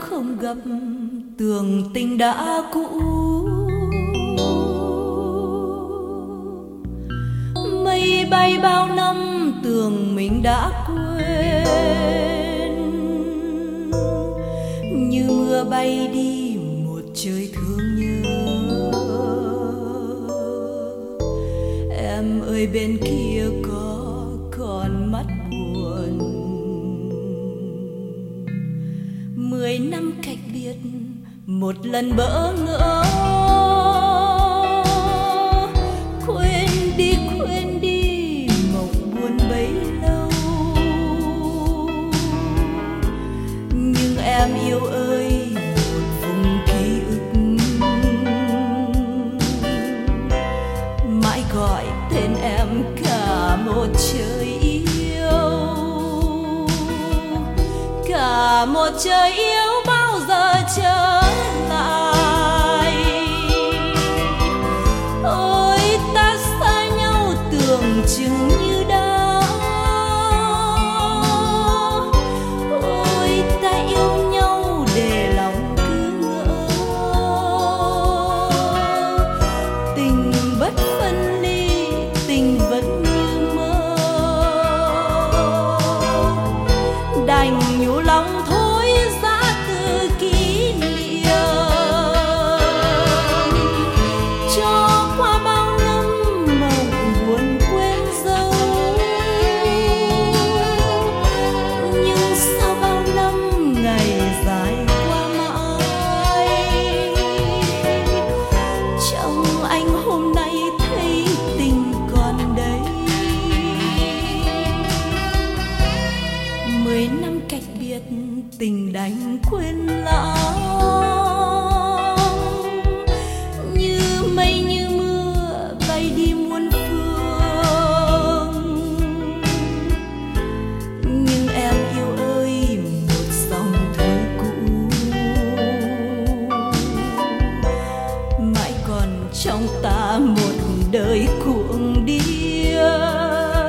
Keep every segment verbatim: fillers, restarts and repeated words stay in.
không gặp, tưởng tình đã cũ. Mây bay bao năm, tưởng mình đã quên. Như mưa bay đi một trời thương nhớ. Em ơi bên kia có còn mắt buồn. Mười năm cách biệt, một lần bỡ ngỡ. Quên đi, quên đi mộng buồn bấy lâu. Nhưng em yêu ơi, một vùng ký ức mãi gọi tên em cả một trời yêu. Cả một trời yêu bao giờ trở lại. Ôi ta xa nhau tưởng chừng như đã. Ôi ta yêu nhau để lòng cứ ngỡ. Tình bất phân ly, tình vẫn như mơ. Đành nhủ lòng thôi ra từ kỷ niệm. Cho qua bao năm mộng buồn quên dấu. Nhưng sau bao năm ngày dài qua mãi. Trong anh hôm nay thấy tình còn đây. Mười năm cách biệt, tình đành quên lãng. Như mây như mưa bay đi muôn phương. Nhưng em yêu ơi, một dòng thư cũ mãi còn trong ta một đời cuồng điên.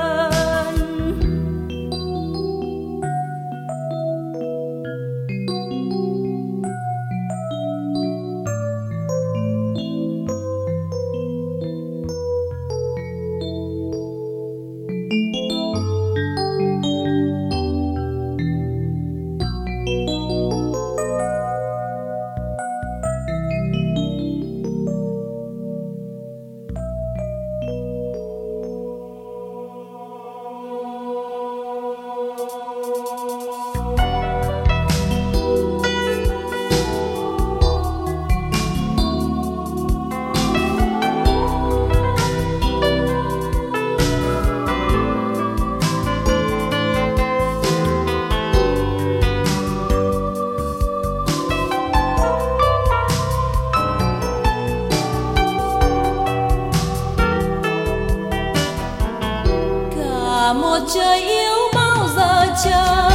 Cả một trời yêu bao giờ trở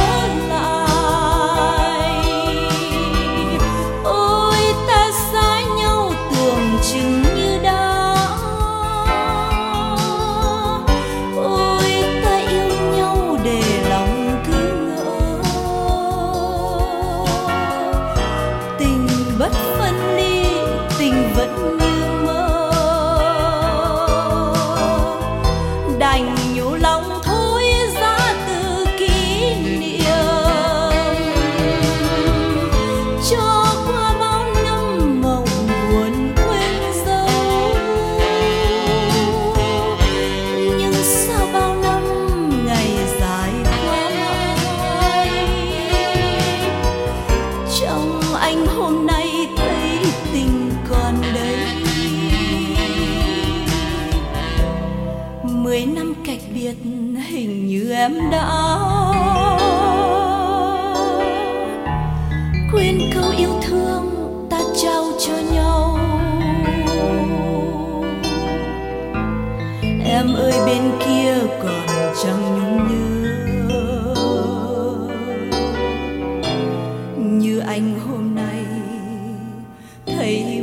lại. Ôi ta xa nhau tưởng chừng như đã. Ôi ta yêu nhau để lòng cứ ngỡ. Tình bất phân ly, tình vẫn như mơ. Đành nhủ lòng thôi ra từ kỷ niệm. Cho qua bao năm mộng buồn quên dấu. Nhưng sau bao năm ngày dài qua mãi. Trong anh hôm nay thấy tình còn đây. Mười năm cách biệt, hình như em đã quên câu yêu thương ta trao cho nhau. Em ơi bên kia còn chẳng nhung nhớ. Như anh hôm nay thấy